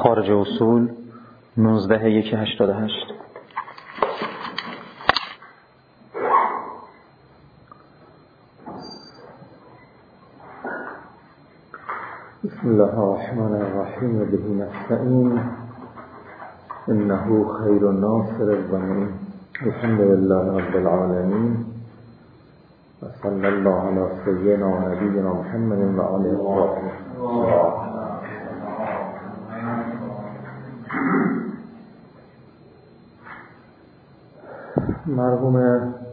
خارج اصول 19-1-88. بسم الله الرحمن الرحیم و به نستعین انه خیر ناصر الظالمین الحمد لله رب العالمین و صلی الله علی سیدنا و نبینا محمد و آله الطاهرین. مرحوم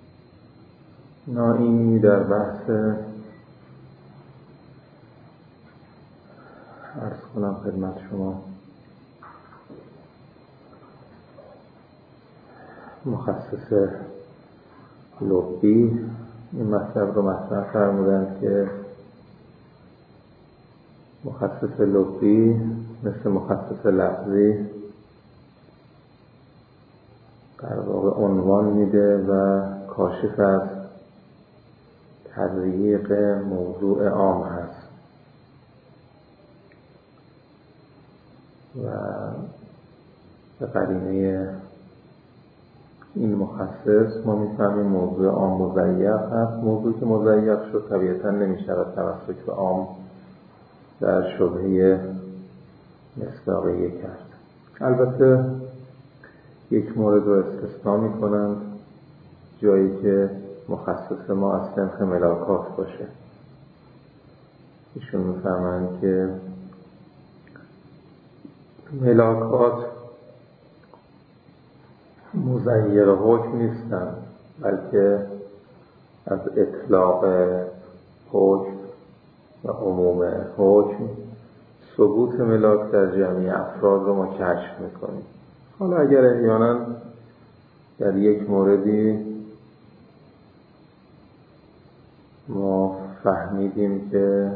نائینی در بحث عرض کنم خدمت شما مخصص لبی این مطلب رو مطرح فرمودند که مخصص لبی مثل مخصص لفظی در واقع عنوان میده و کاشف از تضییق موضوع عام هست و به قرینه این مخصص ما میفهمیم موضوع عام مضیق هست. موضوع که مضیق شد طبیعتا نمیشود توسط به عام در شبهه مصداقیه کرد. البته یک مورد رو استثناء میکنند، جایی که مخصص ما از صنف ملاکات باشه. ایشون میفهمند که ملاکات مزیر حکم نیستند، بلکه از اطلاق حکم و عموم حکم ثبوت ملاک در جمعی افراد رو ما کشف میکنیم. حالا اگر احیانا در یک موردی ما فهمیدیم که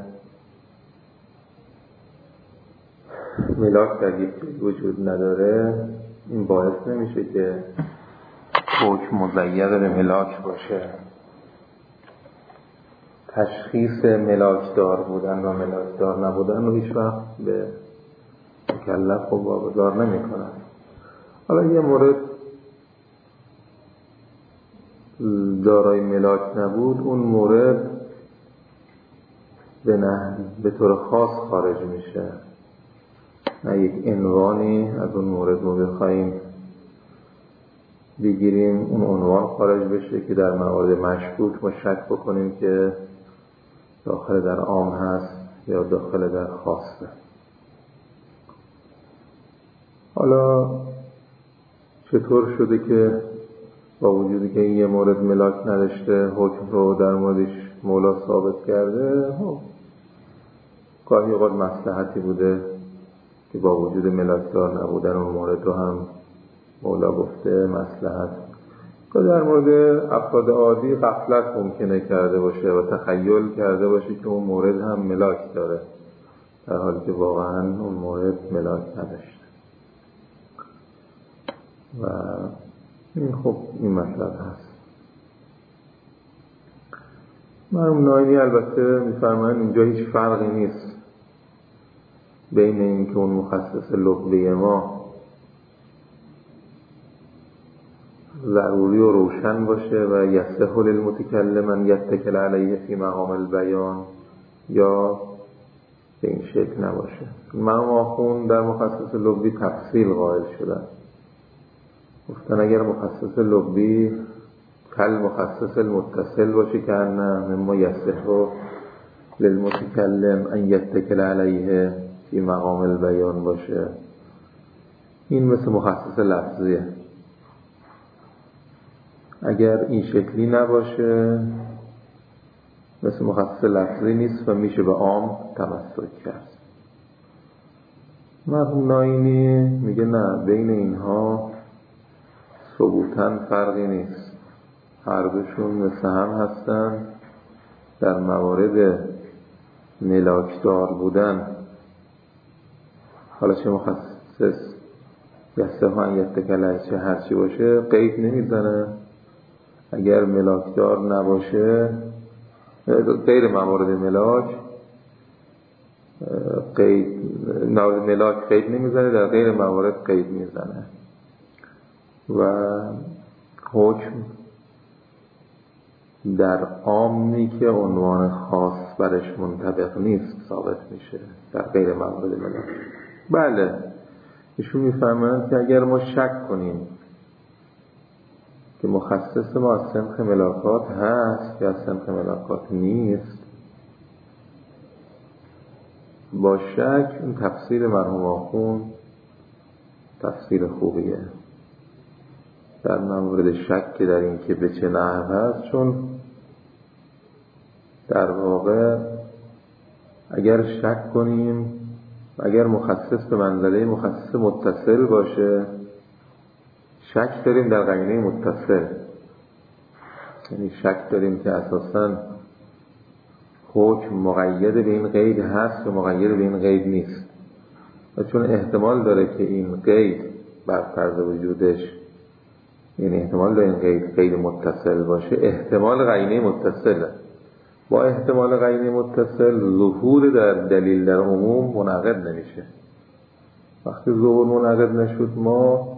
ملاک در یک وجود نداره، این باعث نمیشه که حکم مزیر به ملاک باشه. تشخیص ملاکدار بودن و ملاکدار نبودن رو هیچ وقت به مکلف و واگذار نمی کنن. حالا یه مورد دارای ملاک نبود، اون مورد به طور خاص خارج میشه، نه یک عنوانی از اون مورد ما بخوایم بگیریم اون عنوان خارج بشه که در موارد مشکوک ما شک بکنیم که داخل در عام هست یا داخل در خاصه. حالا چطور شده که با وجودی که این یه مورد ملاک نداشته حکم رو در موردش مولا ثابت کرده؟ گاهی اوقات مصلحتی بوده که با وجود ملاکدار نبودن اون مورد رو هم مولا گفته مصلحت. که در مورد افراد عادی غفلت ممکنه کرده باشه و تخیل کرده باشه که اون مورد هم ملاک داره، در حالی که واقعا اون مورد ملاک نداشته. و این خب این مطلب هست. مرحوم نائینی البته میفرمایند اینجا هیچ فرقی نیست بین این که اون مخصص لغوی ما ضروری و روشن باشه و یصح للمتکلم ان یتکل علیه فی مقام البیان یا به این شکل نباشه. مرحوم آخوند در مخصص لغوی تفصیل قائل شدن، گفتن اگر مخصص لغوی کل مخصص المتصل باشه که نه مما یصح للمتکلم ان یتکل علیه فی مقام البیان باشه، این مثل مخصص لفظیه. اگر این شکلی نباشه مثل مخصص لفظی نیست و میشه به عام تمسک کرد. مرحوم نائینی میگه نه، بین اینها ثبوتاً فرقی نیست، هر دوشون مثل هم هستن. در موارد ملاکدار بودن حالا چه مخصص یصح ان یتکل علیه هرچی باشه قید نمیزنه. اگر ملاکدار نباشه غیر موارد ملاک قید موارد ملاک قید نمیزنه، در غیر موارد قید میزنه و حکم در عامی که عنوان خاص برش منطبق نیست ثابت میشه در غیر موارد ملاک. بله ایشون میفهمند که اگر ما شک کنیم که مخصص ما از صنف ملاکات هست یا از صنف ملاکات نیست، با شک این تفسیر مرحوم آخوند تفسیر خوبیه در مورد شک در این که به چه نحو هست، چون در واقع اگر شک کنیم اگر مخصص به منزله مخصص متصل باشه، شک داریم در قرینه متصل، یعنی شک داریم که اساساً حکم مقید به این قید هست و مقید به این قید نیست، و چون احتمال داره که این قید بر فرض وجودش، یعنی احتمال داره این قید متصل باشه، احتمال قرینه متصله، با احتمال قرینه متصل ظهور در دلیل در عموم منعقد نمیشه. وقتی ظهور منعقد نشد ما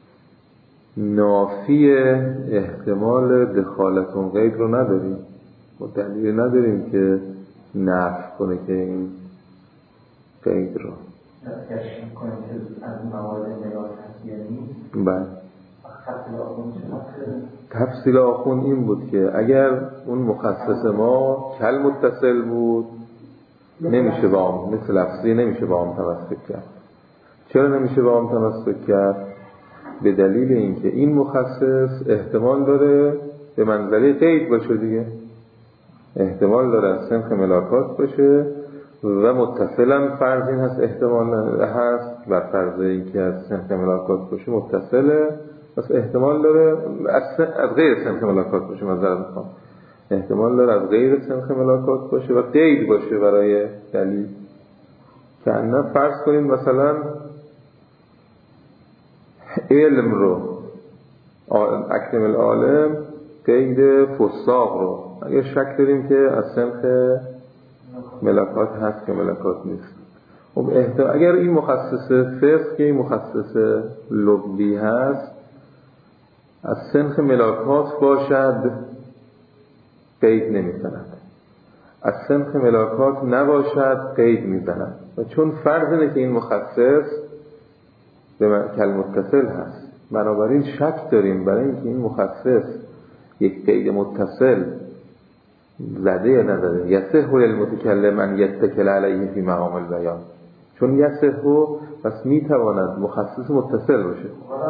نافی احتمال دخالت اون قید رو نداریم، ما دلیل نداریم که نفی کنه که این قید رو تشریح کنیم که از موارد ملاک هست یا نیست. بله. تفصیل آخوند این بود که اگر اون مخصص ما کل متصل بود نمیشه با هم، مثل لفظی نمیشه با هم تمسک کرد. چرا نمیشه با هم تمسک کرد؟ به دلیل اینکه این مخصص احتمال داره به منزله قید باشه دیگه، احتمال داره از صنف ملاکات باشه و متصلا فرض این هست، احتمال هست بر فرض اینکه از صنف ملاکات باشه متصله، پس احتمال داره از غیر صنف ملاکات باشه، معذرت میخوام، احتمال داره از غیر صنف ملاکات باشه و قید باشه برای دلیل. که انا فرض کنیم مثلا علم رو، اکتم العالم قید فساق رو اگر شک داریم که از صنف ملاکات هست که ملاکات نیست، اگر این مخصص فسق که این مخصص لبی هست از صنف ملاکات باشد قید نمیزند، از صنف ملاکات نباشد قید میزند، و چون فرض اینه که این مخصص به کل متصل هست، بنابراین شک داریم برای اینکه این مخصص یک قید متصل زده یا نزده. یصح للمتکلم ان یتکل علیه فی مقام البیان، چون یصح پس میتواند مخصص متصل باشه.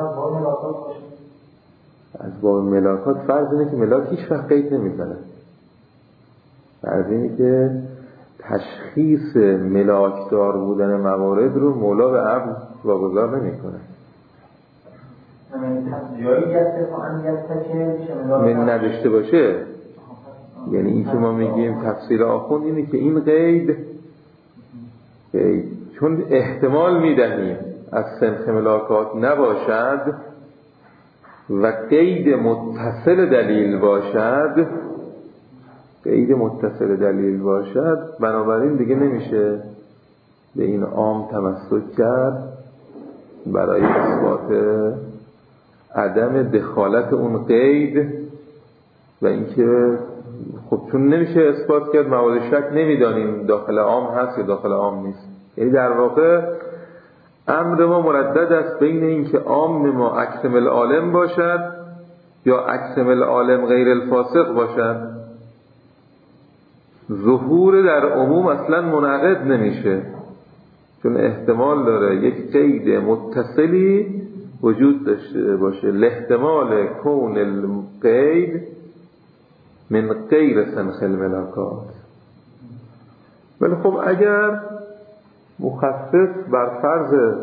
از باب ملاکات فرض اینه که ملاک هیچ وقت قید نمیزنه، فرض اینه که تشخیص ملاکدار بودن موارد رو مولا به عقل واگذار نمیکنه. من نداشته باشه، یعنی این که ما میگیم تفصیل آخوند اینه که این قید چون احتمال میدهیم از صنف ملاکات نباشد و قید متصل دلیل باشد، قید متصل دلیل باشد، بنابراین دیگه نمیشه به این عام تمسک کرد برای اثبات عدم دخالت اون قید، و اینکه خب چون نمیشه اثبات کرد موارد شک نمیدانیم داخل عام هست یا داخل عام نیست. یعنی در واقع امر ما مردد است بین اینکه عام ما اکتم العالم باشد یا اکتم العالم غیر الفاسق باشد. ظهور در عموم اصلا منعقد نمیشه، چون احتمال داره یک قید متصلی وجود داشته باشه، لاحتمال کون القید من غیر سنخ الملاکات. ولی خب اگر مخصص بر فرض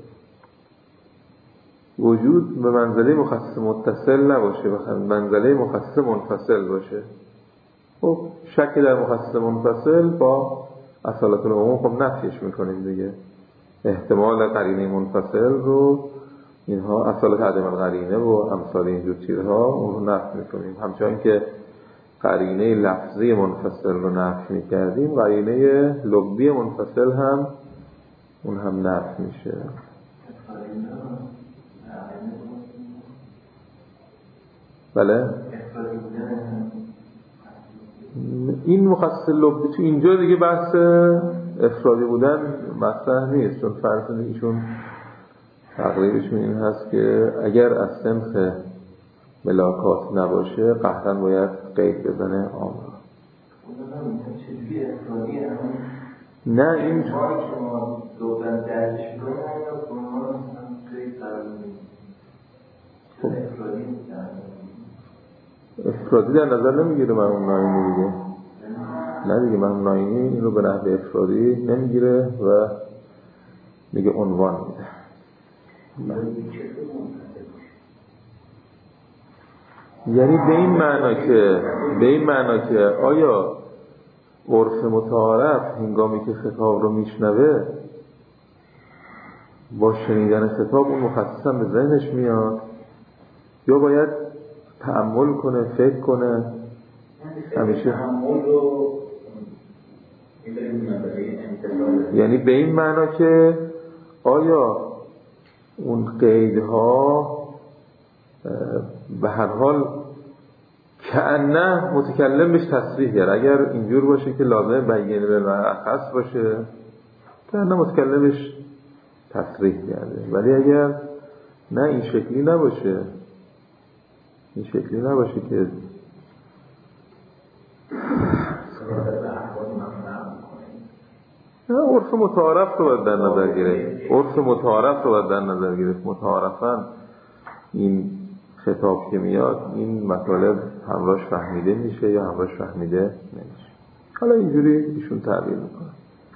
وجود به منزله مخصص متصل نباشه، به منزله مخصص منفصل باشه، خب شک در مخصص منفصل با اصالت العموم خب نفیش میکنیم دیگه. احتمال قرینه منفصل رو اینها اصالت عدم القرینه و امثال اینجور چیزها اون رو نفی میکنیم، همچنان که قرینه لفظی منفصل رو نفی میکردیم، قرینه لغوی منفصل هم اون هم نفی میشه. بله این مخصص لغوی تو اینجا دیگه بحث افرادی بودن مطرح نیست، چون فرض ایشون تقریبشون این هست که اگر از سنخ ملاکات نباشه قطعاً باید قید بزنه عام. نه این که ما دوباره درش می‌کنیم یا ما قید قرار می‌دیم افرادی در نظر نمیگیره مرحوم ناینی دیگه. نه دیگه مرحوم ناینی این رو به نحو افرادی نمیگیره و میگه عنوان میده. یعنی به این معنا که آیا عرف متعارف هنگامی که خطاب رو میشنوه با شنیدن خطاب اون مخصصا به ذهنش میاد یا باید تأمل کنه، فکر کنه؟ همیشه یعنی به این معنا که آیا اون قیدها به هر حال کأنه متکلم بهش تصریح کرد. اگر اینجور باشه که لازم بیانه بالمعخص باشه کأنه متکلم بهش تصریح کرده، ولی اگر نه این شکلی نباشه که نه عرف متعارف رو باید در نظر گرفت. متعارفاً این خطاب که میاد این مطالب همراهش فهمیده میشه یا همراهش فهمیده نمیشه. حالا اینجوری ایشون تعبیر میکنه.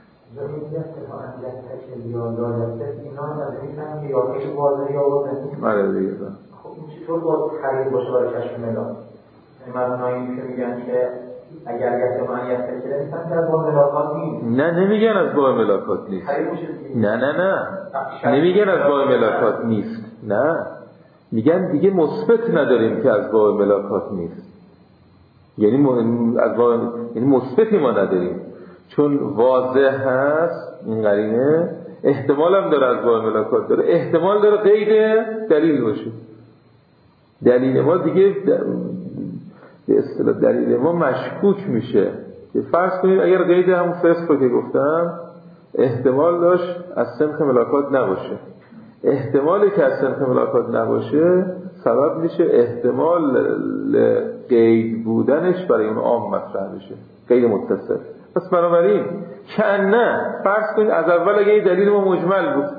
خب این چطور باز خرید باشه برای کشف ملاک؟ مبنایی که میگن که اگر گشت معنیت فکره نیستن که از باب ملاکات نیست. نه نمیگن از باب ملاکات نیست. نه نمیگن از باب ملاکات نیست. نه میگن دیگه مثبت نداریم که از باب ملاکات نیست. یعنی از باب مثبتی ما نداریم، چون واضح هست این قرینه. احتمال هم داره از باب ملاکات داره، احتمال داره قید دلیل باشه. دلیل ما دیگه به اصطلاح دلیل ما مشکوک میشه که فرض کنید اگر قید همون فسق رو که گفتم احتمال داشت از سنخ ملاکات نباشه، احتمالی که از سنخ ملاکات نباشه سبب میشه احتمال قید بودنش برای اون عام مطرح بشه، قید متصل. پس بنابراین نه فرض کنید از اول اگه این دلیل ما مجمل بود،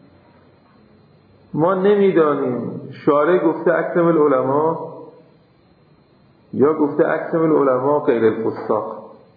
ما نمیدانیم شارع گفته اکرم العلماء یا گفته اکرم العلماء غیر الفساق.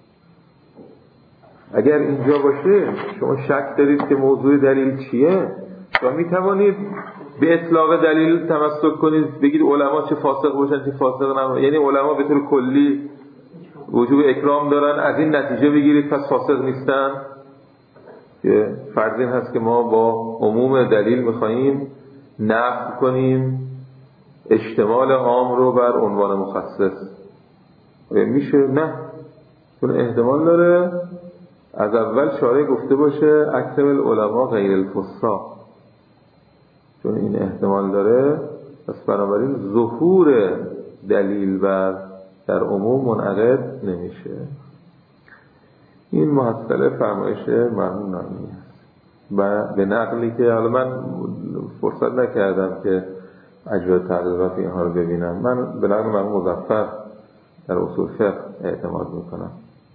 اگر اینجا باشه شما شک دارید که موضوع دلیل چیه، شما میتوانید به اطلاق دلیل تمسک کنید، بگید علما چه فاسق باشن چه فاسق نباشن، یعنی علما به طور کلی وجوب اکرام دارن، از این نتیجه بگیرید پس فاسق نیستن. که فرض این هست که ما با عموم دلیل میخواییم نفی کنیم اشتمال عام رو بر عنوان مخصص. میشه؟ نه، چون احتمال داره از اول شارع گفته باشه اکرم العلماء غیر الفساق، چون این احتمال داره. پس بنابراین ظهور دلیل بر در عموم منعقد نمیشه. این محصله فرمایش مرحوم ناینی است و به نقلی که حالا من فرصت نکردم که اجزای تحقیقات اینها رو ببینم، من به نقل مرحوم مظفر در اصول فقه اعتماد میکنم.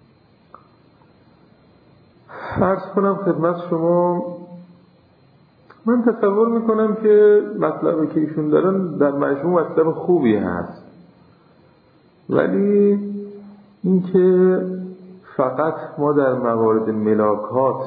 عرض کنم خدمت شما، من تصور میکنم که مطلبی که ایشون دارن در مجموع مطلب خوبی هست، ولی اینکه فقط ما در موارد ملاکات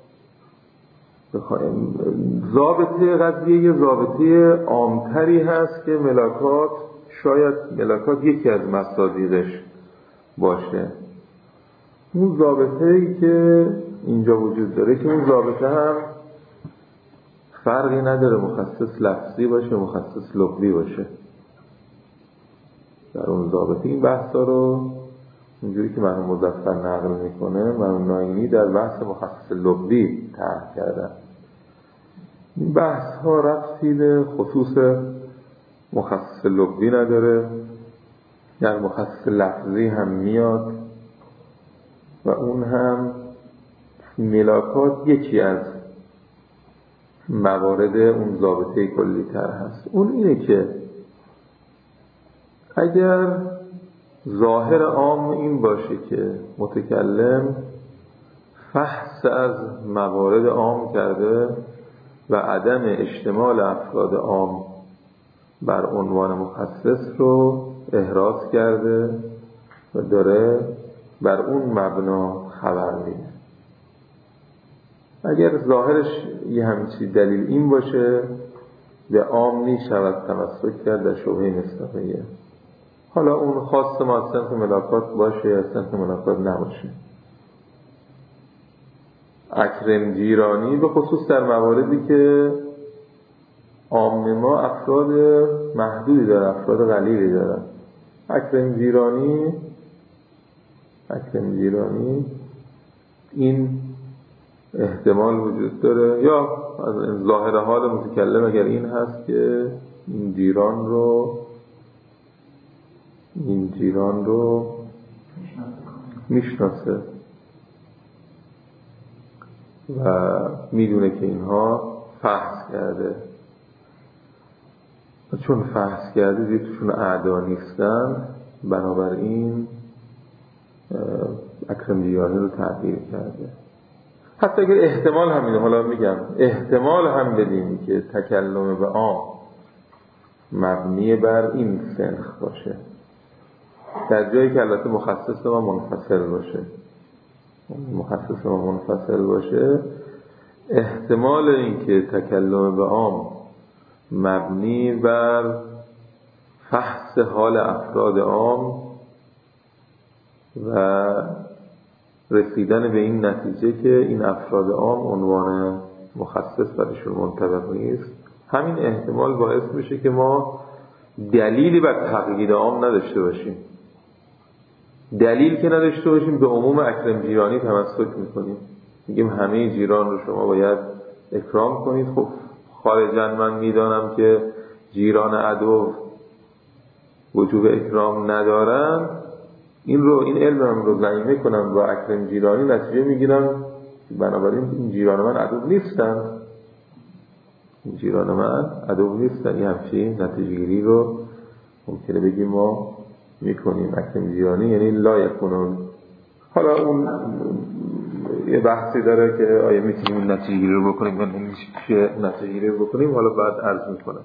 بخوایم ضابطه قضیه یه ضابطه عامتری هست که ملاکات شاید ملاکات یکی از مصادیقش باشه. اون ضابطه‌ای که اینجا وجود داره که اون ضابطه هم فرقی نداره مخصص لفظی باشه مخصص لغوی باشه. در اون ضابطه این بحثا رو اینجوری که مرحوم مظفر نقل میکنه، مرحوم ناینی در بحث مخصص لغوی طرح کردن. این بحث ها ربطی به خصوص مخصص لغوی نداره، در مخصص لفظی هم میاد و اون هم ملاکات یکی از موارد اون ضابطه کلی تر هست. اون اینه که اگر ظاهر عام این باشه که متکلم فحص از موارد عام کرده و عدم اشتمال افراد عام بر عنوان مخصص رو احراز کرده و داره بر اون مبنا خبر میده، اگر ظاهرش یه همچین دلیل این باشه به عام میشود تمسک کرد در شبهه مصداقیه. حالا اون خاص ما از صنف ملاکات باشه یا صنف ملاکات نباشه. اکرم جیرانی به خصوص در مواردی که عام ما افراد محدودی داره، افراد قلیلی داره، اکرم جیرانی این احتمال وجود داره، یا از ظاهر حال متکلم اگر این هست که این جیران رو میشناسه و میدونه که اینها فحص کرده، چون فحص کرده دیگه توشون اعدا نیستن، بنابراین اکرم جیرانی رو تغییر کرده. حتی اگر احتمال هم میده، حالا میگم احتمال هم بدیم که تکلم به عام مبنی بر این سنخ باشه، در جایی که البته مخصص ما منفصل باشه، احتمال این که تکلم به عام مبنی بر فحص حال افراد عام و رسیدن به این نتیجه که این افراد عام عنوان مخصص برشون منطبق نیست، همین احتمال باعث میشه که ما دلیلی بر تقیید عام نداشته باشیم. دلیل که نداشته باشیم به عموم اکرم جیرانی تمسک میکنیم، میگیم همه جیران رو شما باید اکرام کنید. خب خارجاً من میدانم که جیران عدو وجوب اکرام ندارن، این علمم رو ضمیمه کنم با اکرم جیرانی، نتیجه میگیرم بنابراین این جیران من عدو نیستن. یه همچین نتیجه گیری رو ممکنه بگیم ما میکنیم. اکرم جیرانی یعنی لا یکونون. حالا اون یه بحثی داره که آیا میتونیم این نتیجه گیری رو بکنیم یا نمیشه نتیجه گیری رو بکنیم، حالا بعد عرض میکنم.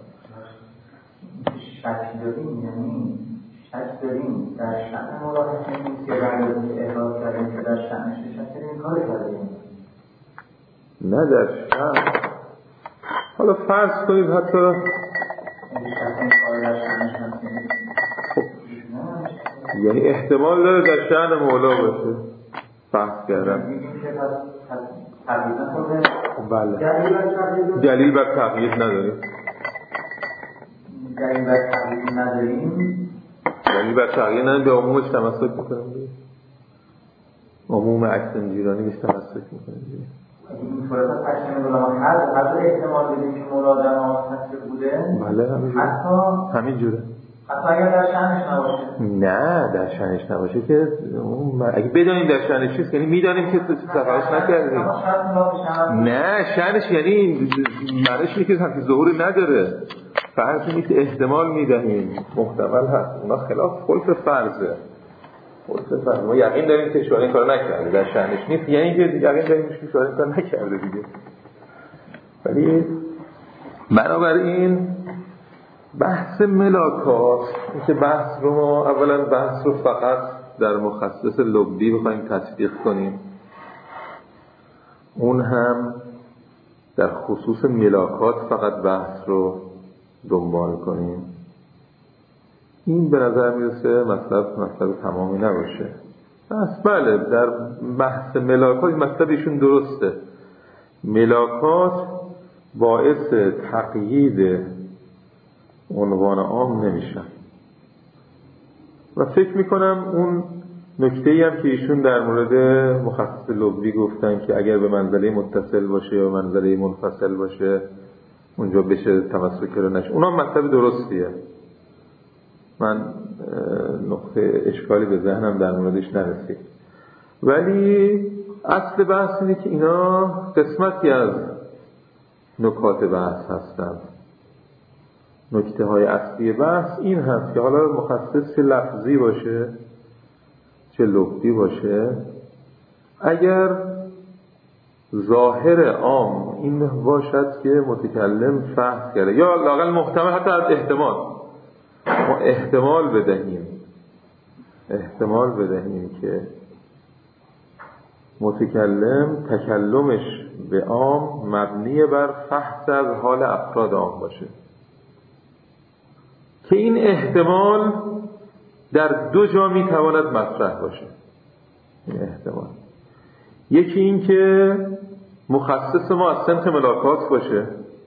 شک داریم در شأن ملاحظه نیست که برگردون احراز کردیم که در شأنش شک داریم کار کردیم، نه در شأن. حالا فرض کنید حتی یعنی احتمال داره در شأن مولا باشه بحث کردن. بله. دلیل بر تقیید نداریم. دلیل بر تغییر نداریم، به عمومش تمسک میکنیم. عموم اکرم جیرانی بهش تمسک میکنیم. این فرصت پشتن علما هر احتمال بدیم که مولا در مخصص بوده. بله همینجوره. حتی اگر در شأنش نباشه. نه در شأنش نباشه که اگه بدانیم در شأنش چیست یعنی میدانیم که سفرش نکردیم. نه شأنش یعنی معنیش اینه که همچین ظهوری نداره، فرض نیست احتمال میدهیم، محتمل هست. اونا خلاف خلف فرضه. ما یقین داریم که شوهر این کار نکرده، در شأنش نیست یعنی که یقین داریم که شوهر این کار نکرده دیگه. ولی بنابراین بحث ملاکات که بحث رو ما اولا بحث رو فقط در مخصص لغوی بخوایم تطبیق کنیم، اون هم در خصوص ملاکات فقط بحث رو دنبال کنیم، این به نظر میرسه مطلب تمامی نباشه. بله در بحث ملاکات مطلب ایشون درسته، ملاکات باعث تقیید عنوان عام نمیشن و فکر میکنم اون نکته‌ای هم که ایشون در مورد مخصص لغوی گفتن که اگر به منزله متصل باشه یا منزله منفصل باشه اونجا بشه تمسک رو نشه، اونم مطلب درستیه. من نقطه اشکالی به ذهنم در موردش نرسید، ولی اصل بحث اینه که اینا قسمتی از نکات بحث هستند. نکته های اصلی بحث این هست که حالا مخصص چه لفظی باشه چه لغوی باشه، اگر ظاهر عام این باشد که متکلم فحص کرده یا لااقل محتمل حتی از ما احتمال بدهیم که متکلم تکلمش به عام مبنی بر فحص از حال افراد عام باشه، که این احتمال در دو جا میتواند مطرح باشه. این احتمال یکی این که مخصص ما از سمت ملاکات باشه،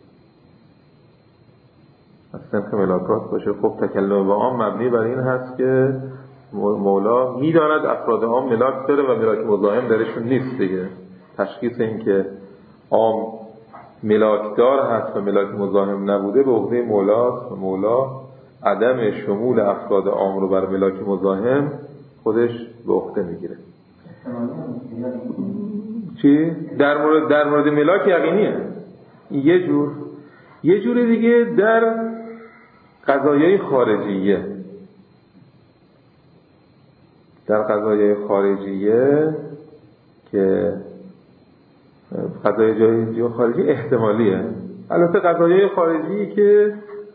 خب تکلم به عام مبنی بر این هست که مولا میداند افراد عام ملاک داره و ملاک مزاحم درشون نیست دیگه. تشخیص این که عام ملاک دار هست و ملاک مزاحم نبوده به عهده مولاست و مولا عدم شمول افراد عام رو بر ملاک مزاحم خودش به عهده میگیره. چی؟ در مورد ملاک یقینیه یه جور دیگه در قضایای خارجیه که قضایای خارجی احتمالیه. البته قضایای خارجی که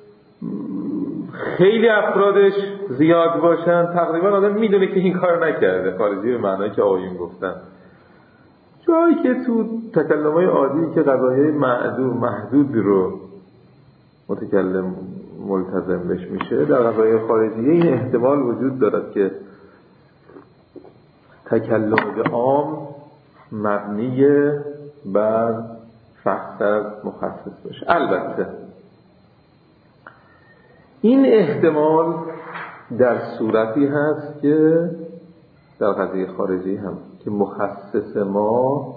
خیلی افرادش زیاد باشن تقریبا آدم میدونه که این کار نکرده، خارجی به معنایی که آقایون گفتن. جایی که تو تکلم‌های عادی که قضایای محدود رو متکلم ملتزم بش میشه، در قضایای خارجی این احتمال وجود دارد که تکلم به عام مبنی بر فحص از مخصص باشه. البته این احتمال در صورتی هست که در قضیه خارجی هم که مخصص ما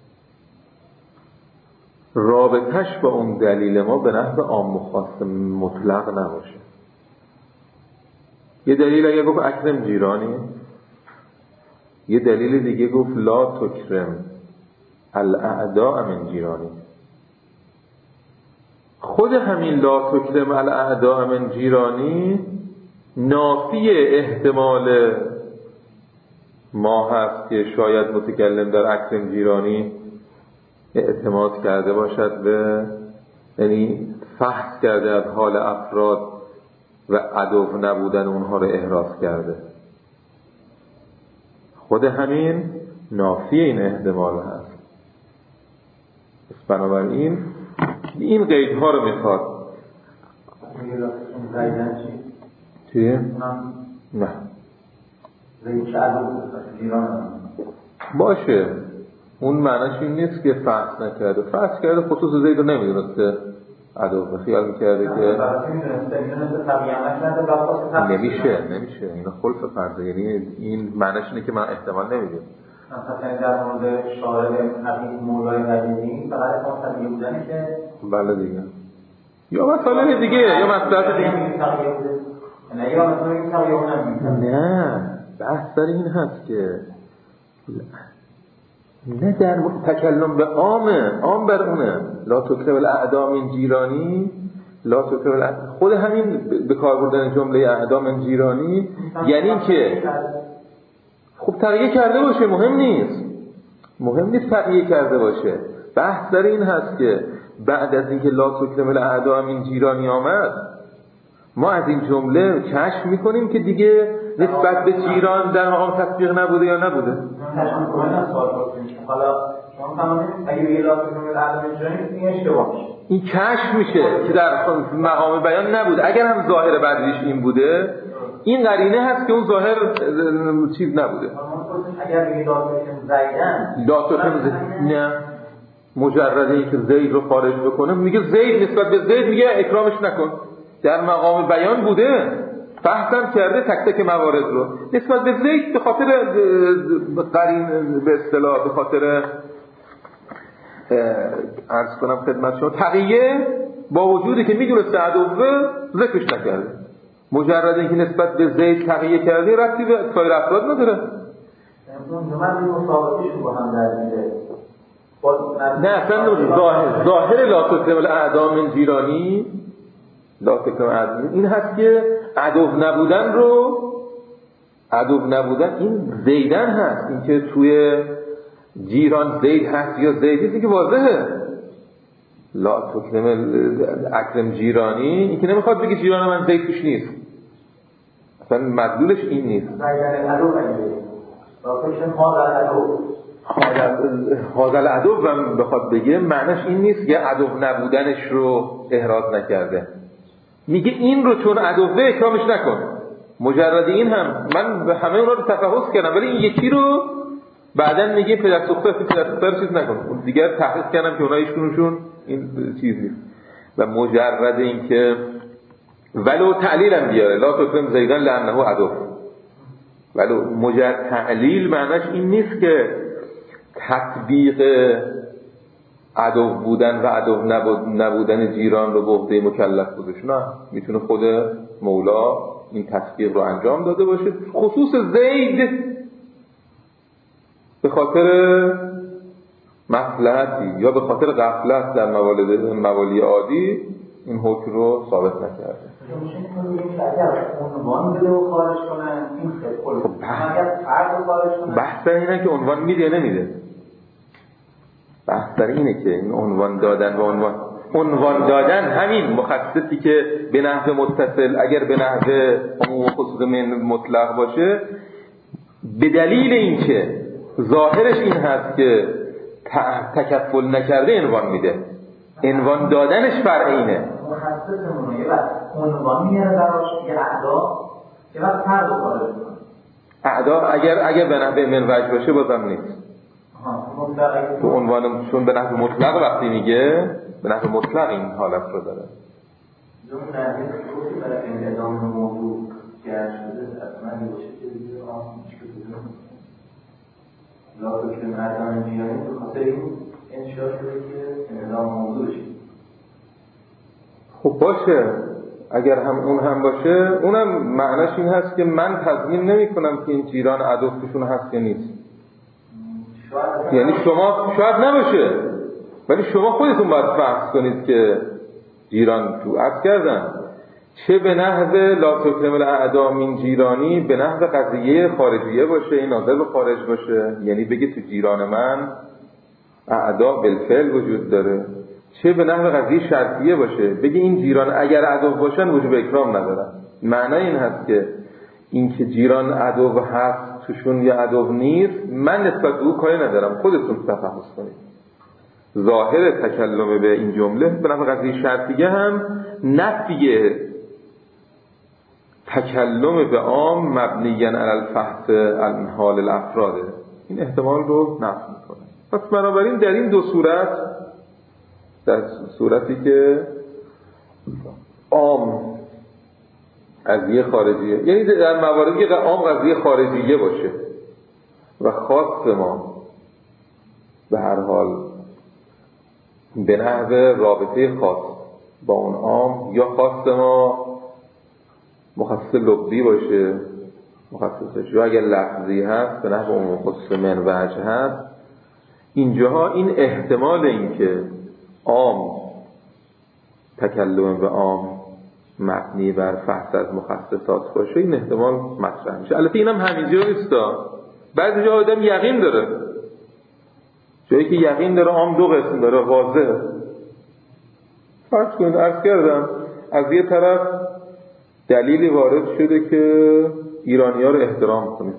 رابطش با اون دلیل ما به نحو عام و خاص مطلق نباشه. یه دلیل اگه گفت اکرم جیرانی، یه دلیل دیگه گفت لا تکرم الاعداء من جیرانی. خود همین لا تکرم الاعداء من جیرانی نافی احتمال ما هست که شاید متکلم در اکرم جیرانی اعتماد کرده باشد به، یعنی فحص کرده از حال افراد و عدو نبودن اونها رو احراز کرده. خود همین نافی این احتمال هست. بنابراین این قیدها رو میخواد. چیه؟ نه باشه، اون معنیش این نیست که فحص نکرده. فحص کرده خصوص زید رو نمیدونسته عدو، خیال میکرده که نمیشه اینا خلف فرضه. یعنی این معنیش اینه که من احتمال نمیدیم. مثلا در مورد شاعر حقیق مولای قدیمی فقط احتمال طبیعی بودنه که بله دیگه، یا مسئله دیگه یا مسئله دیگه نه بحث در این هست که نه در تکلم به عام بر اونه لا تکرم الاعداء من جیرانی، لا تکرم خود همین به کار بردن جمله اعداء من جیرانی یعنی که خب تغییر کرده باشه، مهم نیست تغییر کرده باشه. بحث در این هست که بعد از اینکه لا تکرم الاعداء من جیرانی آمد ما از این جمله کشف میکنیم که دیگه نسبت به جیران در مقام تطبیق نبوده یا نبوده. حالا شما تمامید اگه یه لا تکرم الاعداء من جیرانی این اشتباه میشه، این کشف میشه که در مقام بیان نبوده. اگر هم ظاهر بعدیش این بوده این قرینه هست که اون ظاهر چیز نبوده. اگر یه لا تکرم نه مجرد این که زید رو خارج بکنه میگه زید نسبت به زید میگه اکرامش نکن، در مقام بیان بوده فحصم کرده تک تک موارد رو. نسبت به زید به خاطر قرین به اصطلاح به خاطر عرض کنم خدمت شما تقیه با وجودی که میدونسته عدوه ذکرش نکرده. مجرد اینکه نسبت به زید تقیه کرده ربطی به سایر افراد نداره. من این مسابقهشون با هم در میره. نه اصلا ظاهر لا تکرم الاعداء من جیرانی، لا تکرم الاعداء این هست که عدو نبودن این زیدن هست. این که توی جیران زید هست یا زیدی این که واضحه. لا تکرم اکرم جیرانی این که نمیخواد بگه جیران من زید توش نیست، اصلا مدلولش این نیست. حاضر عدو هم بخواد بگه معنیش این نیست که عدو نبودنش رو احراز نکرده، میگه این رو چون عدوه اکرامش نکن. مجرد این هم من به همه اونا رو تفحص کردم ولی این یکی رو بعدن میگه پدر سوختر چیز نکن. دیگر تحقیق کردم که اونها ایشونشون این چیز نیست و مجرد این که ولو تعلیل هم بیاره لا تکرم زیدن لانه عدو، ولو مجرد تعلیل معنیش این نیست که تطبیق عدو بودن و عدو نبودن جیران رو به عهده مکلف بودش. نه، میتونه خود مولا این تطبیق رو انجام داده باشه. خصوص زید به خاطر مصلحتی یا به خاطر غفلت در موالی عادی این حکم رو ثابت نکرده. بحث اینه که عنوان میده یا نمیده. بحث اینه که این عنوان دادن و عنوان دادن همین مخصصی که به نحو متصل اگر به نحو عموم خصوص من مطلق باشه به دلیل اینکه ظاهرش این هست که تکفل نکرده عنوان میده، عنوان دادنش فرعینه. مخصصمونه یه وقت عنوان میاره براش یه اعدا یه وقت فرد رو خارج کنه. اعدا اگر به نحو من وجه باشه بازم نیست. تو عنوان چون به نحو مطلق وقتی میگه به نحو مطلق این حالت رو داره. اون نحوه خودی برای این ادامه موضوع گرد شده اصلا میباشه که دیگه مشکل بودن لا تکرم الاعداء جیرانی به خاطر این انشاء شده که این ادامه موضوع بشه. خب باشه، اگر هم اون هم باشه اونم معنیش این هست که من تضمین نمی کنم که این جیران عدو توشون هست یا نیست. یعنی شما شاید نباشه ولی شما خودتون باید فحص کنید که جیران تو عرض کردن چه به نحو لا تکرم الاعداء من جیرانی به نحو قضیه خارجیه باشه، این ناظر به خارج باشه، یعنی بگه تو جیران من اعداء بالفعل وجود داره، چه به نحو قضیه شرطیه باشه بگه این جیران اگر عدو باشن وجوب اکرام ندارن. معنی این هست که این که جیران عدو هست توشون یا عدو نیست من نسبت به او کاری ندارم، خودتون تفحص کنید. ظاهر تکلم به این جمله به نحو قضیه شرطیه هم نفی تکلم به عام مبنیاً علی الفحص عن حال الافراد، این احتمال رو نفی میکنه. پس بنابراین در این دو صورت، در صورتی که عام قضیه خارجیه، یعنی در مواردی که عام قضیه خارجیه باشه و خاص ما به هر حال به نحو رابطه خاص با اون عام یا خاص ما مخصص لفظی باشه، مخصصش یا اگر لفظی هست به نحو عموم خصوص من وجه هست، اینجاها این احتمال این که عام تکلم به عام مبنی بر فحص از مخصصات باشه این احتمال مطرح میشه. البته اینم همینجا نیستا، بعضی جا آدم یقین داره، جایی که یقین داره عام دو قسم داره واضحه. فرض کنید عرض کردم از یه طرف دلیلی وارد شده که ایرانی‌ها رو احترام کنید،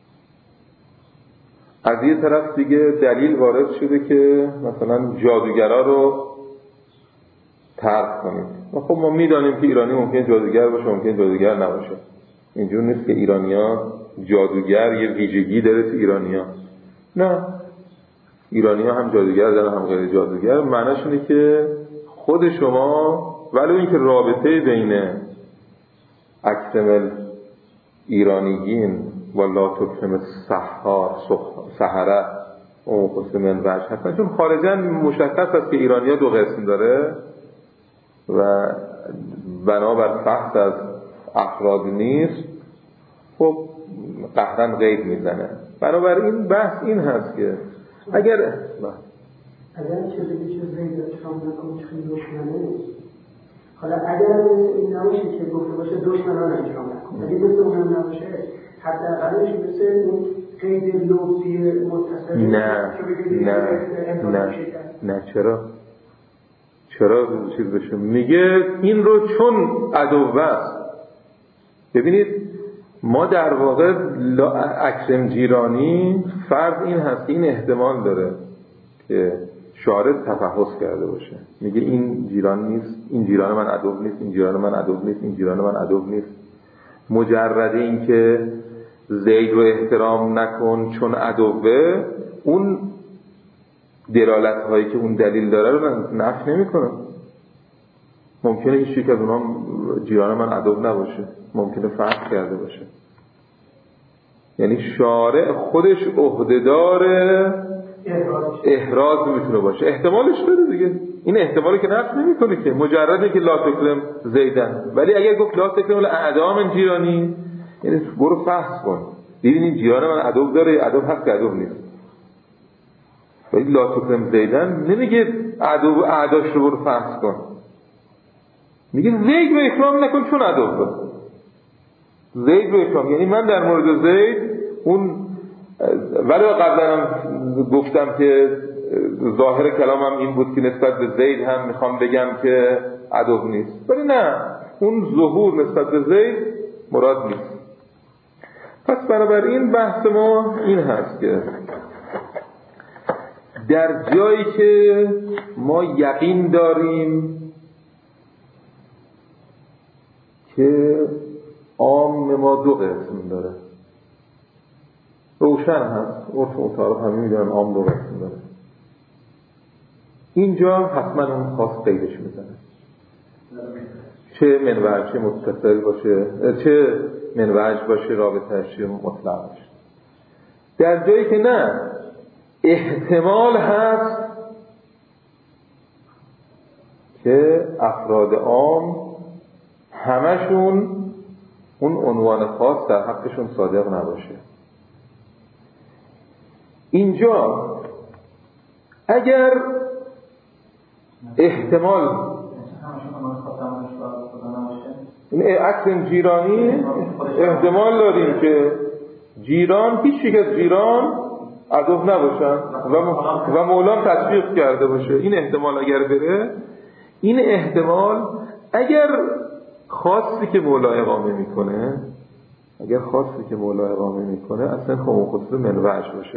از یه طرف دیگه دلیل وارد شده که مثلا جادوگرا رو ترک کنید. خب ما میدانیم که ایرانی ممکن جادوگر باشه ممکن جادوگر نباشه، اینجور نیست که ایرانی‌ها جادوگر یه ویژگی داره تو ایرانی‌ها، نه، ایرانی‌ها هم جادوگر دارن هم غیر جادوگر. معنیش اینه که خود شما ولو اینکه رابطه بین اکرم ایرانیین و لا تکرم سحره و قسم منوج هستن، چون خارجا مشخص است که ایرانی‌ها دو قسم داره و بنابر فحص از افراد نیست، خب قهرن غیب میزنه. بنابراین بحث این هست که اگر چیزی به چیز غیب اشتام نکنه چه خیلی دشمنه، حالا اگر این نباشه که گفته باشه دشمنان انجام نکنه، اگه مثل اون نباشه حداقلش مثل این قید لفظی متصل نه چرا چیز بشه؟ میگه این رو چون عدو است. ببینید ما در واقع اکرم جیرانی فرض این هست، این احتمال داره که شارع تفحص کرده باشه، میگه این جیران نیست، این جیران من عدو نیست، این جیران من عدو نیست، این جیران من عدو نیست. مجرد این که زید رو احترام نکن چون عدوه، اون دلالت هایی که اون دلیل داره رو نفی نمیکنه. ممکنه هیچ یک از اونها جیران من عدو نباشه، ممکنه فرق کرده باشه. یعنی شارع خودش عهده‌دار احراز میتونه باشه، احتمالش داره دیگه. این احتمالی که نفی نمیکنه که مجرده که لا تکرم زیدن، ولی اگر گفت لا تکرم الاعدام جیرانی، یعنی برو فحص کن ببینید جیران من عدو داره، عدو هست که عدو نیست. ولی لا تکرم زیدن نمیگه عدو اعداش رو برو فحص کن، میگه زید رو اکرام نکن چون عدو. زید رو اکرام یعنی من در مورد زید اون، ولی قبلا هم گفتم که ظاهر کلامم این بود که نسبت به زید هم میخوام بگم که عدو نیست، ولی نه، اون ظهور نسبت به زید مراد نیست. پس بنابراین بحث ما این هست که در جایی که ما یقین داریم که عام ما دو قسم داره، روشن هست، عرف متعارف همه میدونن عام دو قسم داره، اینجا حتما اون خاص قیدش میزنه، چه منوج چه متصل باشه، چه منوج باشه رابطه‌اش مطلق باشه. در جایی که نه، احتمال هست که افراد عام همشون اون عنوان خاص در حقشون صادق نباشه. اینجا اگر احتمال این اکرم جیرانی احتمال داریم که جیران هیچ یک از جیران عدو نباشن و مولا تطبیق کرده باشه، این احتمال اگر بره، این احتمال اگر خاصی که مولا اقامه میکنه اصلا خصوص منوعش باشه،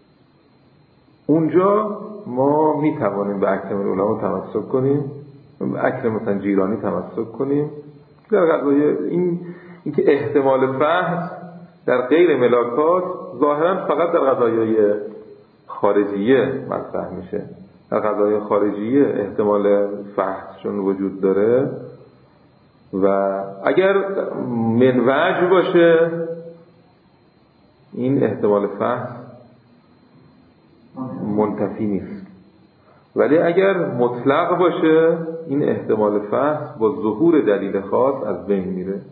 اونجا ما میتوانیم به اکرم العلماء تمسک کنیم، اکرم مثلا جیرانی تمسک کنیم. در قضای این که احتمال فحص در غیر ملاکات ظاهرا فقط در قضایای خارجیه مطرح میشه، در قضایای خارجیه احتمال فحص چون وجود داره و اگر منوج باشه این احتمال فحص منتفی نیست، ولی اگر مطلق باشه این احتمال فحص با ظهور دلیل خاص از بین میره.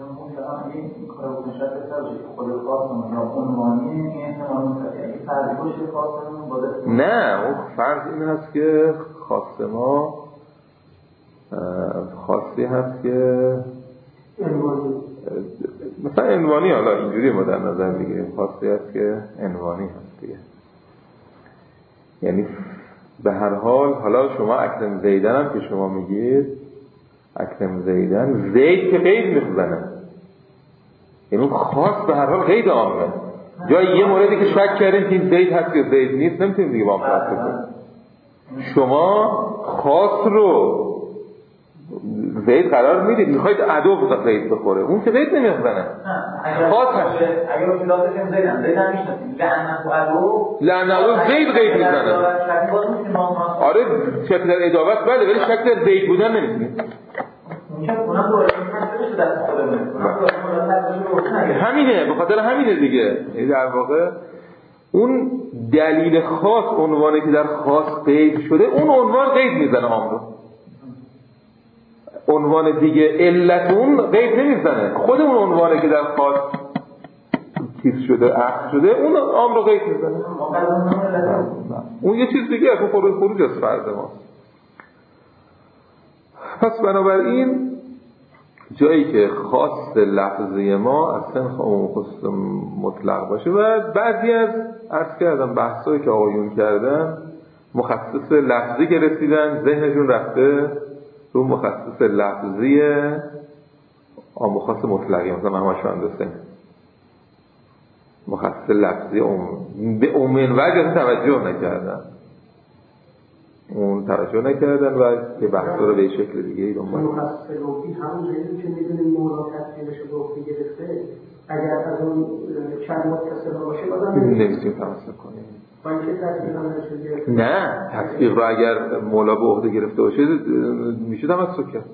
نه، اون فرض این هست که خاص ما خاصی هست که مثلا عنوانی، حالا اینجوری ما در نظر بگیریم، خاصی هست که عنوانی هست دیگه. یعنی به هر حال حالا شما اکرم زیدن هم که شما میگید اکرم زیدن، زید که قید میخزنه، یعنی خاص به هر حال قید عامه. جای یه موردی که شک کردیم که زید هست که زید نیست نمیتونیم دیگه با هم فرض کنیم. شما خاص رو زید قرار میدید، میخواید عدو قید بخوره، اون که قید نمیخزنه، خاص هست. اگر اصلاحات کم زیدن میشناسیم لعنت و عدو، لعنت و زید قید میزنه. آره شکل در ادابت بله، ولی شکل در زید بودن نمیتونید. اونم باید نشه دست خودمه. همینه، به خاطر همینه دیگه. در واقع اون دلیل خاص، عنوانی که در خاص قید شده، اون عنوان قید میزنه عام رو. عنوان دیگه علت اون قید نمیزنه، خود اون عنوانی که در خاص چیز شده، عقد شده، اون عام رو قید میزنه. اون یه چیز دیگه از اون خروج از فرض ماست. پس بنابراین جایی که خاص لفظی ما از سنخ خاص مطلق باشه و بعضی از عرض کردم بحثایی که آقایون کردن مخصص لفظی که رسیدن ذهنشون رفته رو مخصص لفظی عام خاص مطلقی، مثلا همش اندازه مخصص لفظی به عموم وجه توجه نکردن، اون توجه نکردن و که بحثا رو به شکل دیگه ای دنبال مخصص لفظی همون جایی که می‌دونیم مولا تصویرش رو گرفته، اگر از اون چند متصل باشه بازم نمی‌تونیم تمسک کنیم. نه، تطبیق رو اگر مولا به عهده گرفته باشه میشه تمسک کرد.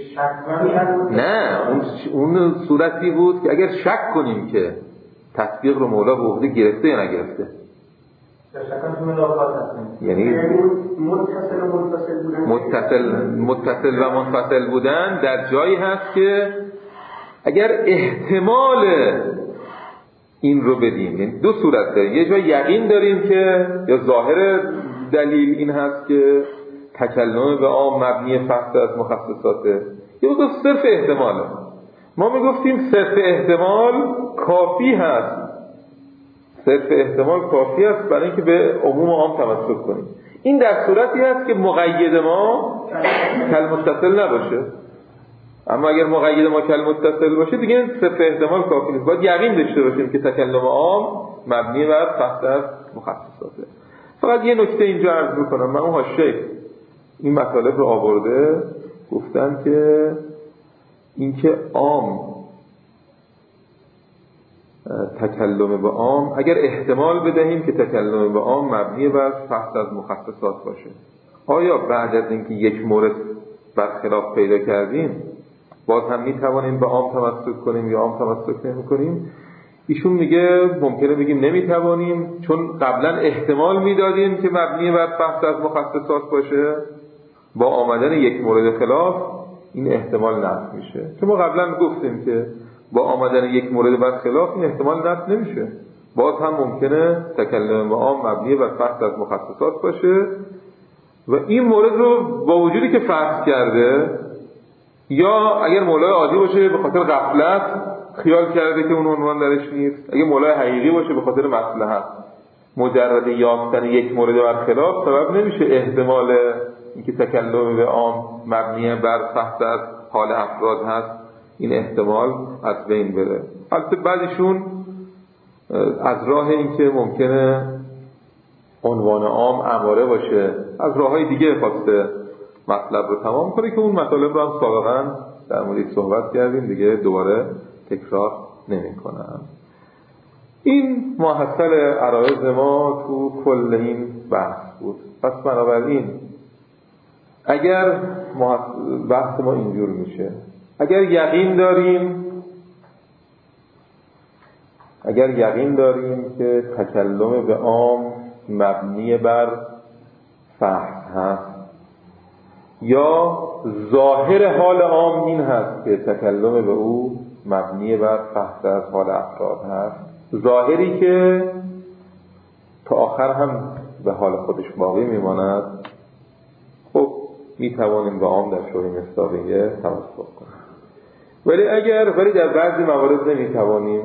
نه، اون صورتی بود که اگر شک کنیم که تطبیق رو مولا به عهده گرفته یا نگرفته، یعنی متصل و منفصل بودن در جایی هست که اگر احتمال این رو بدیم، یعنی دو صورت داریم، یه جای یقین داریم که یا ظاهر دلیل این هست که تکلم به عام مبنی فقط از مخصصاته، یا دو صرف احتماله. ما میگفتیم صرف احتمال کافی هست، صرف احتمال کافی است برای اینکه به عموم عام تمسک کنیم. این در صورتی هست که مقید ما کالمتصل نباشه. اما اگر مقید ما کالمتصل باشه دیگه صرف احتمال کافی نیست، باید یقین داشته باشیم که تکلم عام مبنی بر فقط از مخصصاته. فقط یه نکته اینجا عرض میکنم، من اون حاشیه این مطالب رو آورده، گفتن که اینکه عام تکلم به عام اگر احتمال بدهیم که تکلم به عام مبنی بر فقط از مخصصات باشه، آیا بعد از اینکه یک مورد برخلاف پیدا کردیم باز هم میتوانیم به عام تمسک کنیم یا عام تمسک نمی‌کنیم؟ ایشون میگه ممکنه بگیم نمیتوانیم، چون قبلا احتمال میدادیم که مبنی بر فقط از مخصصات باشه، با آمدن یک مورد خلاف این احتمال نفی میشه. که ما قبلا گفتیم که با آمدن یک مورد برخلاف این احتمال نفی نمیشه، باز هم ممکنه تکلم به عام مبنی بر فقط از مخصصات باشه و این مورد رو با وجودی که فرض کرده، یا اگر مولای عادی باشه به خاطر غفلت خیال کرده که اون عنوان درش نیست، اگر مولای حقیقی باشه به خاطر مصلحت، مجرد یافتن یک مورد برخلاف سبب نمیشه احتمال اینکه تکلم به عام مبنی بر فقط از حال افراد هست این احتمال از بین بره. البته بعضیشون از راه اینکه ممکنه عنوان عام اماره باشه از راههای دیگه خواسته مطلب رو تمام کنه که اون مطالب رو هم سابقا در موردش صحبت کردیم دیگه، دوباره تکرار نمی کنم. این محصل عرایض ما تو کل این بحث بود. پس بنابراین اگر بحث ما اینجور میشه، اگر یقین داریم که تکلم به عام مبنی بر فحص هست، یا ظاهر حال عام این هست که تکلم به او مبنی بر فحص از حال افراد هست، ظاهری که تا آخر هم به حال خودش باقی میماند، خب میتوانیم به عام در شروع مصداقیه تمسک کنیم. ولی در بعضی موارد نمیتوانیم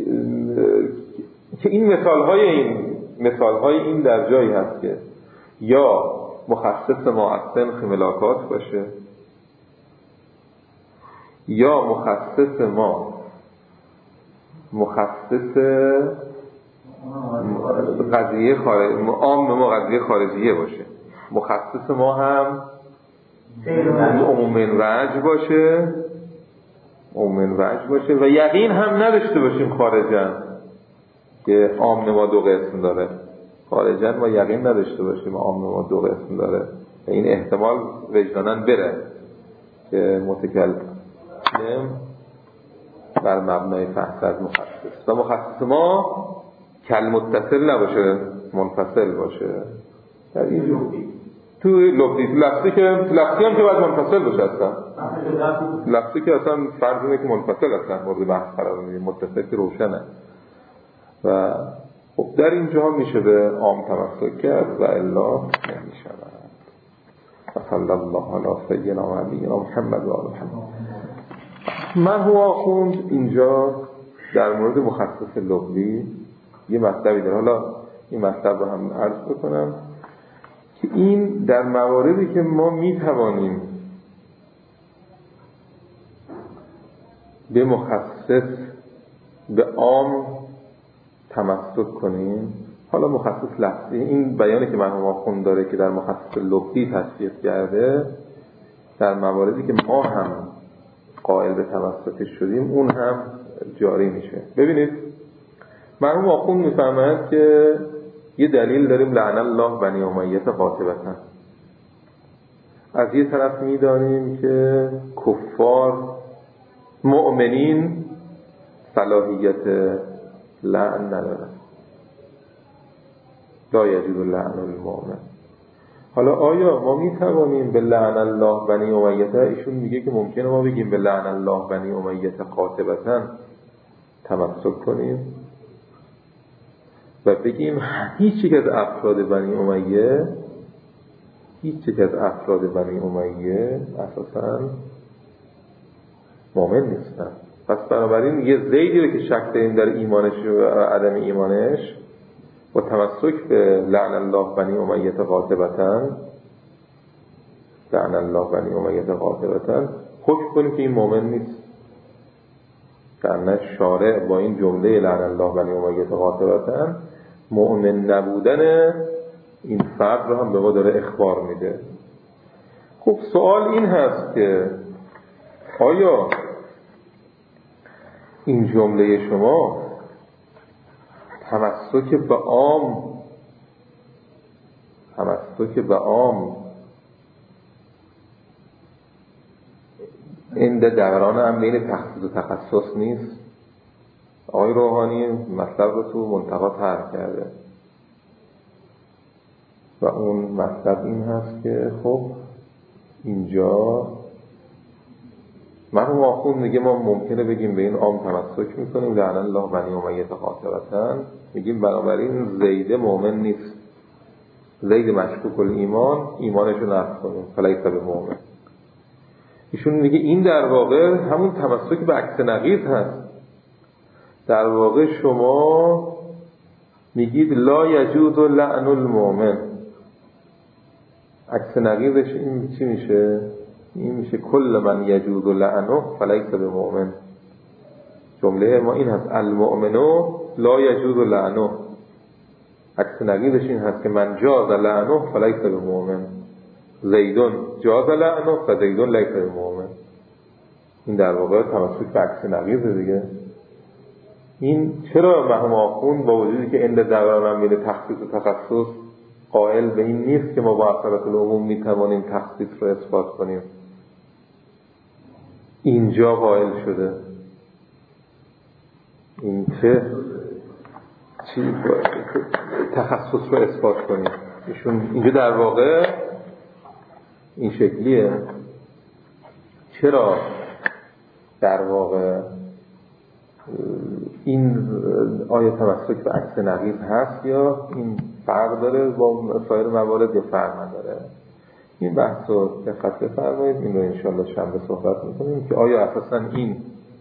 که این مثالهای این در جایی هست که یا مخصص ما از سنخ ملاکات باشه، یا مخصص ما قضیه عام ما قضیه خارجیه باشه، مخصص ما هم عموم وجه باشه و یقین هم نداشته باشیم خارجاً که عام ما دو قسم داره، خارجاً ما یقین نداشته باشیم عام ما دو قسم داره و این احتمال وجداناً بره که متکلم بر مبنای فحص از مخصص و مخصص ما کل متصل نباشه، منفصل باشه. در اینجور تو لفظی لفظی هم که باید منفصل باشه اصلا. لفظی که اصلا فرض اینه که منفصل اصلا مورد بحث قرار میگیره، متصل که روشنه. و خب در اینجا میشه به عام تمسک کرد و الا نمیشه. صلی الله علی سیدنا و نبینا محمد و آل محمد. مرحوم آخوند اینجا در مورد مخصص لغوی یه مطلبی داره. حالا این مطلب رو هم عرض بکنم که این در مواردی که ما میتوانیم به مخصص به عام تمسک کنیم. حالا مخصص لفظی، این بیانی که مرحوم آخوند داره که در مخصص لغوی تطبیق کرده، در مواردی که ما هم قائل به تمسکش شدیم اون هم جاری میشه. ببینید مرحوم آخوند میفهمند که یه دلیل داریم لعن الله بنی امیه قاطبة. از یه طرف میدانیم که کفار مؤمنین صلاحیت لعن ندارن، لا یجوز لعن المؤمن. حالا آیا ما میتوانیم به لعن الله بنی امیه، ایشون میگه که ممکنه ما بگیم به لعن الله بنی امیه قاطبة تمسک کنیم و بگیم هیچ یک از افراد بنی امیه، هیچ یک از افراد بنی امیه اساساً مؤمن نیستن. پس بنابراین یه زیدی رو که شک داریم در ایمانش و عدم ایمانش و تمسک به لعن الله بنی امیه قاطبة، لعن الله بنی امیه قاطبة، حکم کنیم که این مؤمن نیست. که شارع با این جمله لعن الله بنی امیه قاطبة مؤمن نبودن این فرد رو هم به ما داره اخبار میده. خب سوال این هست که آیا این جمله شما تمسک به عام این دوران هم بین تخصیص و تخصص نیست؟ آقای روحانی مطلب رو تو منتقا طرح کرده و اون مطلب این هست که خب اینجا مرحوم آخوند میگه ما ممکنه بگیم به این عام تمسک میکنیم لعن الله بنی امیه قاطبة، میگیم بنابراین زید مؤمن نیست، زید مشکوک الایمان، ایمانشو نفی کنیم فلیس بمؤمن. ایشون میگه این در واقع همون تمسک به عکس نقیض هست. در واقع شما میگید لا یجوز لعن المؤمن، عکس نقیضش این چی میشه؟ این میشه کل من یجوز لعنه فلیس بمؤمن. جمله ما این هست المؤمنو لا یجوز لعنه، عکس نقیضش این هست که من جاز لعنه فلیس بمؤمن، زیدون جاز لعنه و زیدون لیس بمؤمن. این در واقع تمسک به عکس نقیضه دیگه. این چرا مرحوم آخوند با وجودی که اند دوران بین تخصیص و تخصص قائل به این نیست که ما با افراد العموم میتوانیم تخصیص رو اثبات کنیم، اینجا قائل شده؟ این چی تخصص رو اثبات کنیم؟ ایشون اینجا در واقع این شکلیه. چرا در واقع این آیا تمسک به عکس نقیض هست یا این فرق داره با سایر موارد یا فرق نداره؟ این بحث رو دقت بفرمایید، این رو انشاءالله شنبه صحبت میکنیم که آیا اساسا این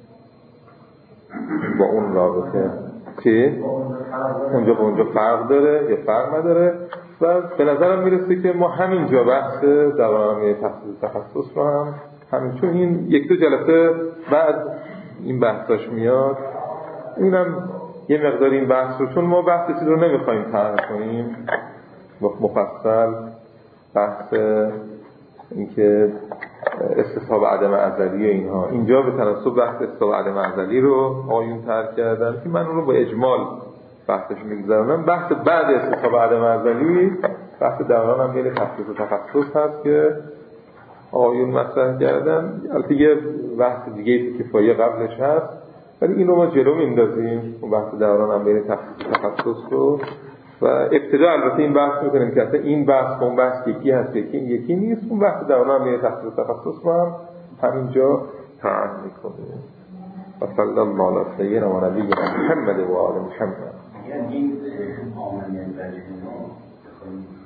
با اون رابطه چی؟ اونجا با اونجا فرق داره یا فرق نداره. و به نظرم میرسه که ما همینجا بحث دوران تخصص رو هم همین، چون این یک دو جلسه بعد این بحثاش میاد، اینم یه مقدار این بحث رو، چون ما بحث چیز رو نمیخوایم طرح کنیم مفصل، بحث اینکه استصحاب عدم ازلی اینها، اینجا به تناسب بحث استصحاب عدم ازلی رو آیون طرح کردن که من اون رو با اجمال بحثش میگذارم. بحث بعد استصحاب عدم ازلی بحث دوران هم بین تخصیص و تخصص هست که آیون مطرح کردن. البته یه بحث دیگه کفایه قبلش هست، ولی این رو ما جلو میندازیم، اون بحث دوران هم بین تخصص رو، و ابتدا البته این بحث میکنیم که اصلا این بحث با اون بحث یکی هست یکی نیست. اون بحث دوران هم بین تخصص رو هم همینجا تعیین میکنیم. و صلی الله علی سیدنا و نبینا محمد و آل محمد. یعنی این عامل وجهی